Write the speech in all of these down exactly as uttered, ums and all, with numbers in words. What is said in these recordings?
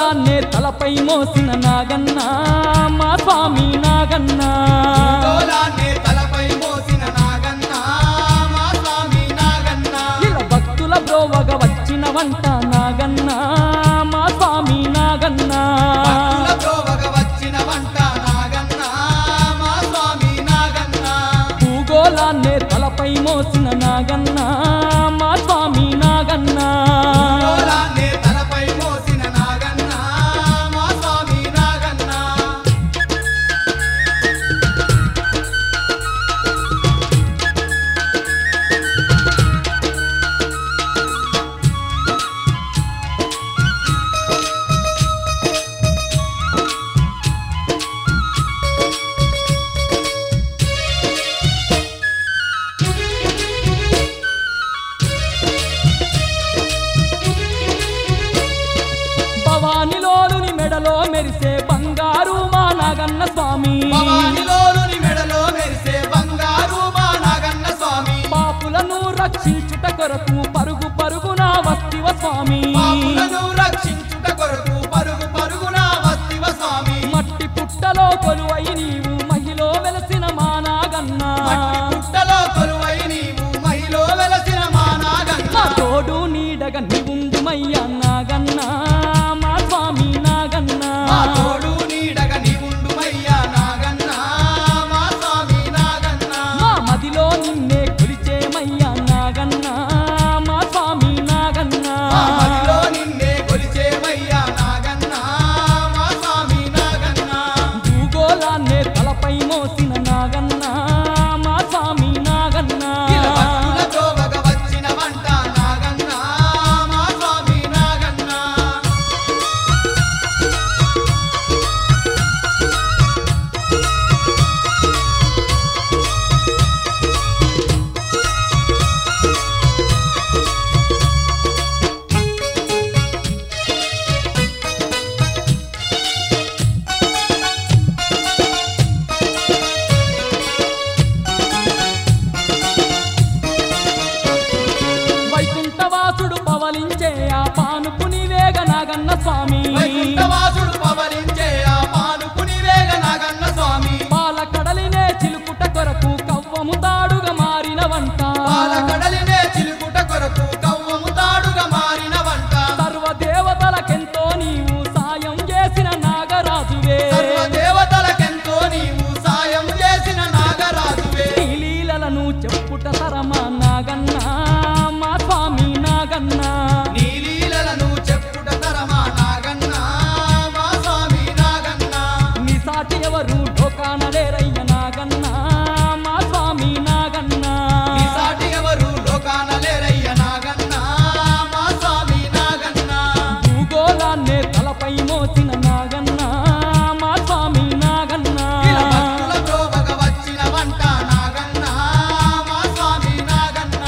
భూగోళాన్నే తలపై మోసిన నాగన్న మా స్వామి నాగన్న భూగోళాన్నే తలపై మోసిన నాగన్న మా స్వామి నాగన్న ఇలా భక్తుల బ్రోవగ వచ్చిన వంట నాగన్న మా స్వామి నాగన్న భక్తుల బ్రోవగ వచ్చిన వంట నాగన్న మా స్వామి నాగన్న భూగోళాన్నే తలపై మోసిన నాగన్న మా స్వామి నాగన్న భూగోళాన్నే తలపై మోసిన నాగన్న మా స్వామి నాగన్న భవానిలోని మెడలో మెరిసే బంగారు మా నాగన్న స్వామి భవానిలోని మెడలో మెరిసే బంగారు మా నాగన్న స్వామి పాపులను రక్షించుట కొరకు పరుగు పరుగున వస్తివ స్వామి పాపులను రక్షించుట కొరకు పరుగు పరుగున వస్తివ స్వామి మట్టి పుట్టలో కొలువై నీవు మహిలో వెలసిన మా నాగన్న మట్టి పుట్టలో కొలువై నీవు మహిలో వెలసిన మా నాగన్న మా తోడు నీడగా నీవుండుమయ్యా నాగన్న మా స్వామి నాగన్న మా తోడు నీడగ నీవుండుమయ్యా నాగన్న మా స్వామి నాగన్న మా మదిలో నిన్నే కొలిచేమయ్యా నాగన్న మా స్వామి నాగన్న మా మదిలో నిన్నే కొలిచేమయ్యా నాగన్న మా స్వామి నాగన్న భూగోళాన్నే తలపై మోసిన నాగన్న మా స్వామి నాగన్న ఇలా భక్తుల బ్రోవగ వచ్చిన వంట నాగన్న మా స్వామి నాగన్న వైకుంఠవాసుడు పవలించే ఆ పానుపుని వేగ నాగన్న స్వామి వైకుంఠవాసుడు పవలించే ఆ పానుపుని వేగ నాగన్న స్వామి పాల కడలినే చిలుకుట కొరకు కవ్వము తాడుగా మారిన వంట పాలకడలినే చిలుకుట కొరకు కవ్వము తాడుగా మారిన వంట సర్వదేవతలకెంతో నీవు సాయం చేసిన నాగరాజువే సర్వదేవతలకెంతో నీవు సాయం చేసిన నాగరాజువే నీ లీలలను చెప్పుట తరమా నాగన్న మా స్వామి నాగన్న నీ లీలలను చెప్పుట తరమా నాగన్న మా స్వామి నాగన్న నీ సాటి ఎవరు డోకానలేరయ్య నాగన్న మా స్వామి నాగన్న నీ సాటి ఎవరు లోకాన లేరయ్య నాగన్న మా స్వామి నాగన్న భూగోళాన్నే తలపై మోసిన నాగన్న మా స్వామి నాగన్న ఇలా భక్తుల బ్రోవగ వచ్చిన వంట నాగన్న మా స్వామి నాగన్న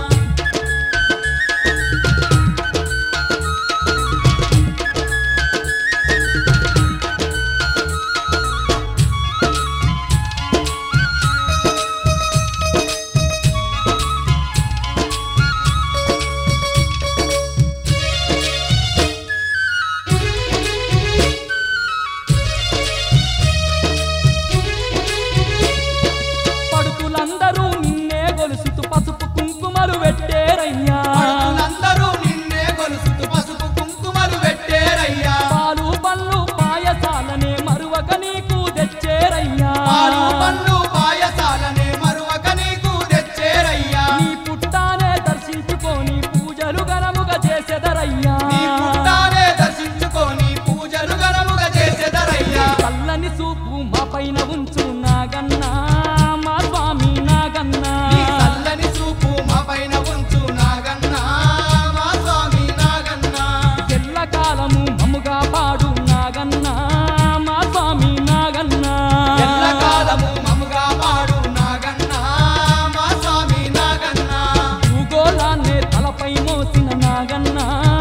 పడుతులందరూ నిన్నే గొలుసుతూ పసుపు కుంకుమలు పెట్టేరయ్యా పడుతులందరూ నిన్నే కొలుసుతూ పసుపు కుంకుమలు పెట్టేరయ్యా పాలు పళ్ళు పాయసాలనే మరువక నీకు తెచ్చేరయ్యా పాలు పండ్లు పాయసాలనే మరువక నీకు తెచ్చేరయ్యా నీ పుట్టానే దర్శించుకొని పూజలు ఘనముగా చేసెదరయ్యా నీ పుట్టానే దర్శించుకొని పూజలు ఘనముగా చేసెదరయ్యా చల్లని చూపు మా పైన ఉంచు నాగన్న మా స్వామి నాగన్న నీ చల్లని చూపు మా పైన ఉంచు నాగన్న మా స్వామి నాగన్న ఎల్లకాలము మమ్ముగా పాడు నాగన్న మా స్వామి నాగన్న ఎల్లకాలము మముగా పాడు నాగన్న మా స్వామి నాగన్న భూగోళాన్నే తలపై మోసిన నాగన్న